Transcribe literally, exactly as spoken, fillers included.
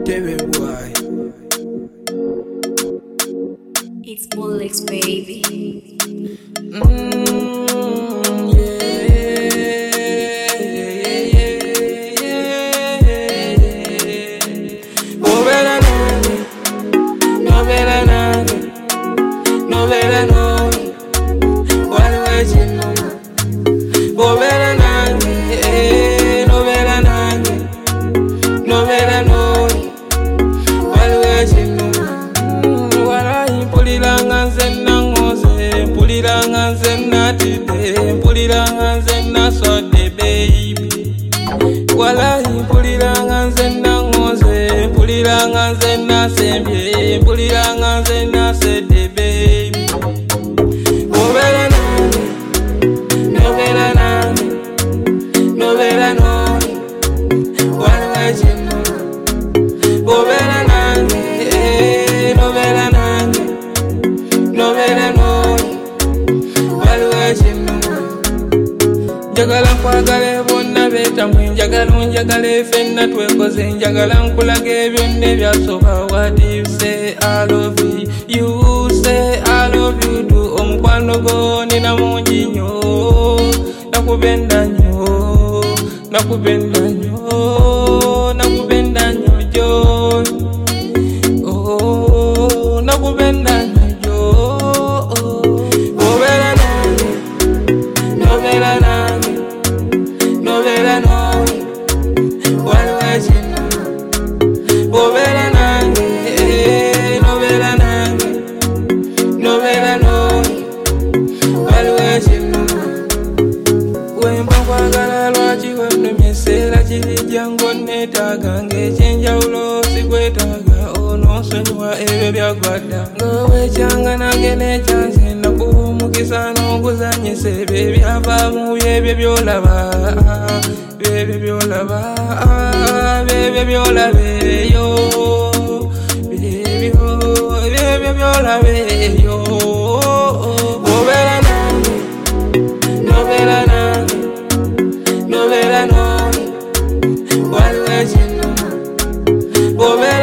Baby boy. It's Molex, baby. Mm, yeah, yeah, yeah, yeah. Novela nani, novela nani, novela nani. Walwa chino, novela nani, eh, novela nani, novela nani. Walwa chino, wala impulilanga nzenna ngoze, impulilanga nzenna tide, impulilanga nzenna sode baby. Wala impulilanga nzenna ngoze, impulilanga nzenna sembye, impulilanga nzenna sede baby. Novela nani, novela nani, novela nani. Walwa chino, novela nani, eh, novela nani, novela nani. Walwa chino, njagala nkwagala bonna betamwe, njagala unjagala ffenna twekoze, njagala nkulaga ebyonna ebyasoba. What you say I love you, you say I love you too. Omukwano gwo nina mungi nnyo, nakubenda nnyo, nakubenda nnyo, nakubenda nnyo gyo. Oh, nakubenda nnyo gyo. Novela nani, novela nani, novela nani. Walwa chino, novela nani, eh, novela nani, novela nani. Walwa chino, wemba kwagala lwaki wennumya ekiseera kirijja ng'onneetaaga, ng'ekyenjawulo sikwetaaga, onoosonyiwa ebyo byagwadda. Ng'oweekyanga nange n'ekyanze nakuwa omukisa n'oguzannyisa ebyo ebyavaamu byebyo by'olaba, byebyo by'olaba, byebyo by'olaba eyo, byebyo byebyo by'olaba eyo. Novela nani, novela nani, novela nani. Walwa chino, novela